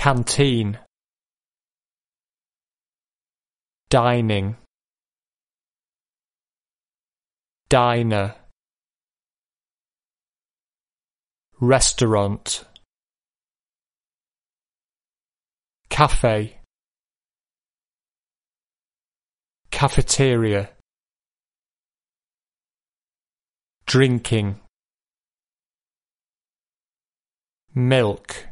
canteen, dining, diner, restaurant, cafe, cafeteria, drinking, milk,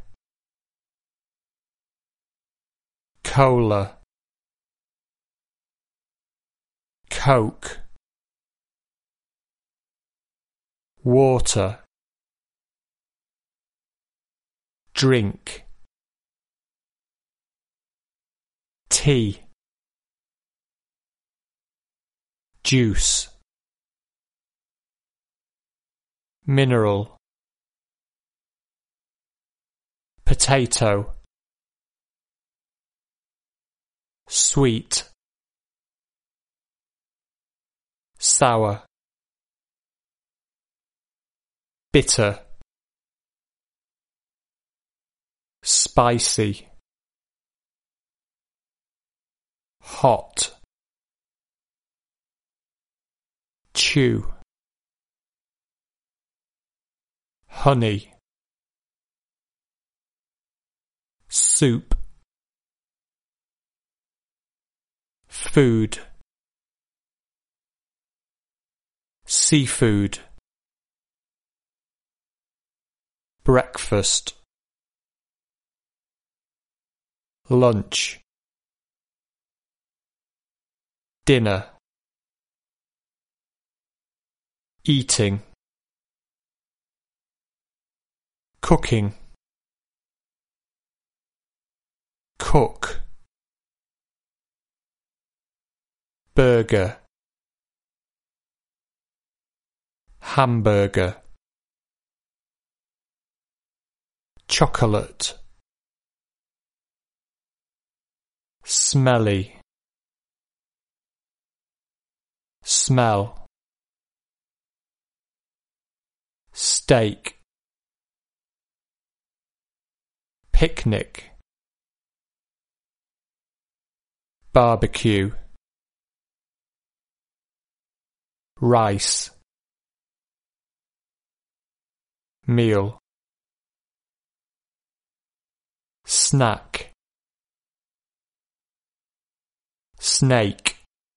cola, Coke, water, drink, tea, juice, mineral, potato, sweet, sour, bitter, spicy, hot, chew, honey, soup, food, seafood, breakfast, lunch, dinner, eating, cooking, cook, burger, hamburger, chocolate, smelly, smell, steak, picnic, barbecue, rice, meal, snack, snake,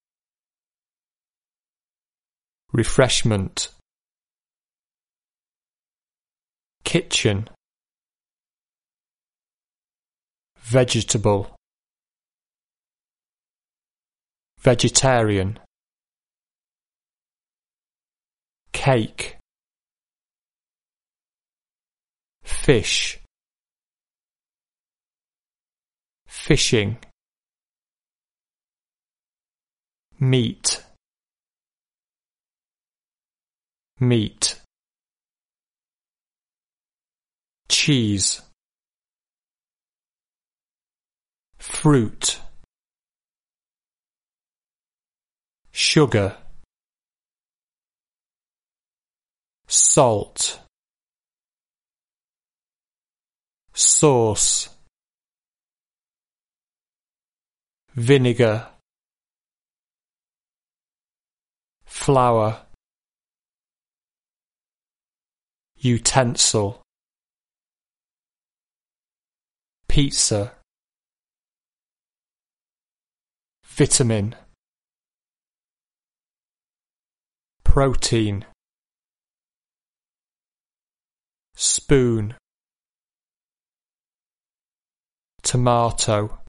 refreshment, kitchen, vegetable, vegetarian, cake, fish, fishing, meat, meat, cheese, fruit, sugar, salt, sauce, vinegar, flour, utensil, pizza, vitamin, protein, spoon, tomato,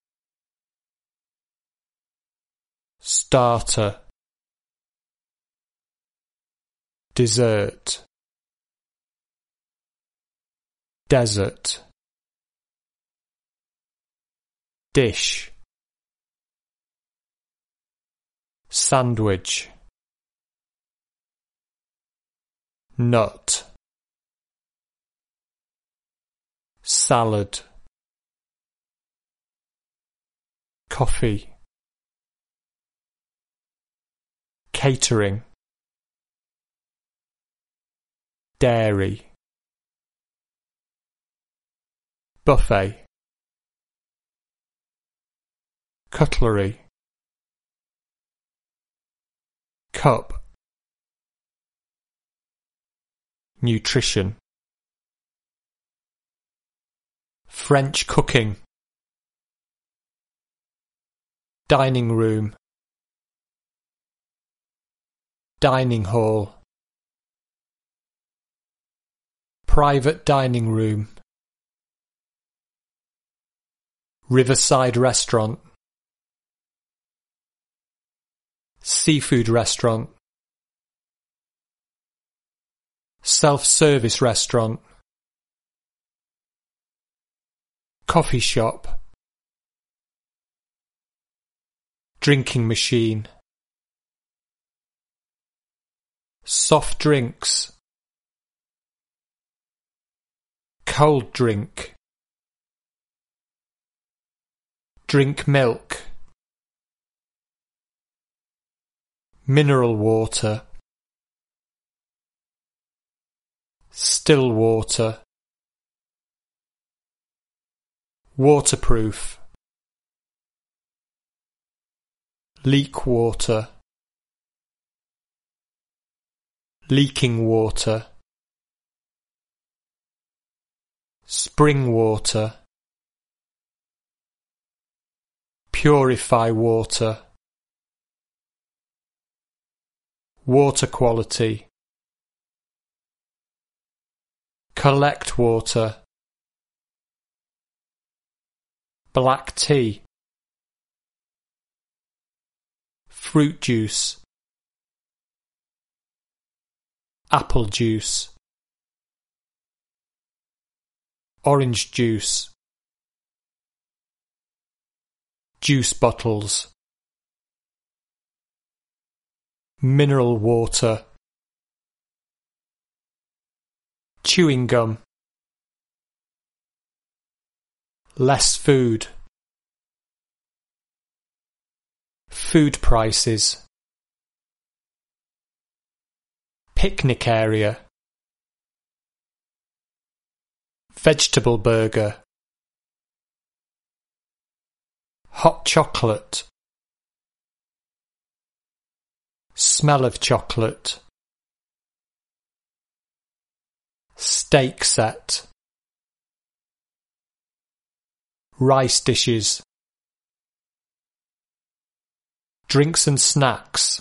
starter, dessert, desert, dish, sandwich, nut, salad, coffee, catering, dairy, buffet, cutlery, cup, nutrition, French cooking, dining room, dining hall, private dining room, riverside restaurant, seafood restaurant, self-service restaurant, coffee shop, drinking machine, soft drinks, cold drink, drink milk, mineral water, still water, waterproof, leak water, leaking water, spring water, purify water, water quality, collect water, black tea, fruit juice, apple juice, orange juice, juice bottles, mineral water, chewing gum, less food, food prices, picnic area, vegetable burger, hot chocolate, smell of chocolate, steak set, rice dishes, drinks and snacks,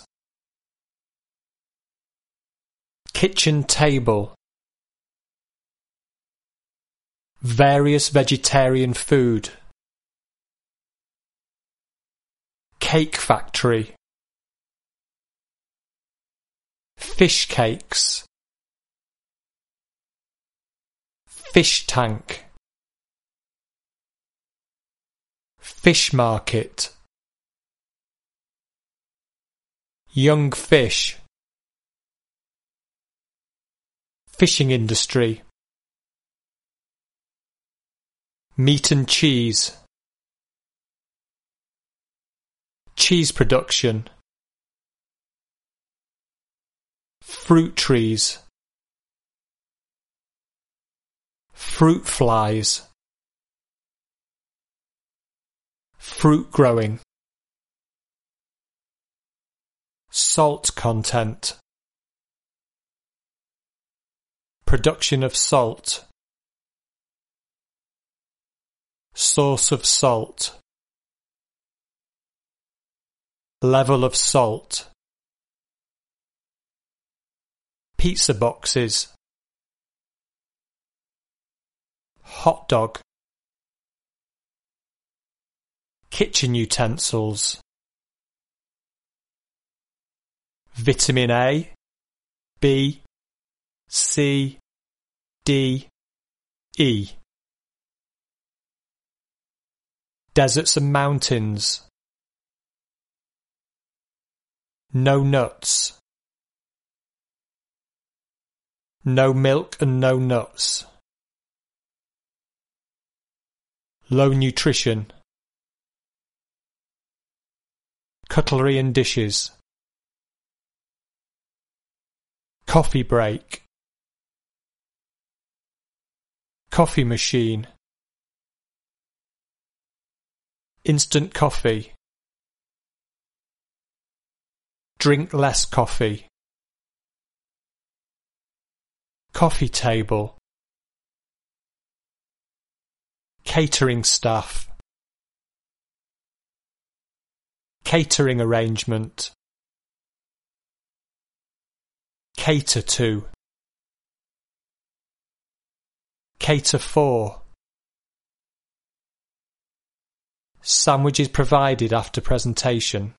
kitchen table, various vegetarian food, cake factory, fish cakes, fish tank, fish market, young fish, fishing industry, meat and cheese, cheese production, fruit trees, fruit flies, fruit growing, salt content, production of salt, source of salt, level of salt, pizza boxes, hot dog, kitchen utensils, vitamin A, B, C, D, E, deserts and mountains, no nuts, no milk and no nuts, low nutrition, cutlery and dishes, coffee break, coffee machine, instant coffee, Drink less coffee. Coffee table. Catering staff. Catering arrangement. Cater to. Cater for. Sandwiches provided after presentation.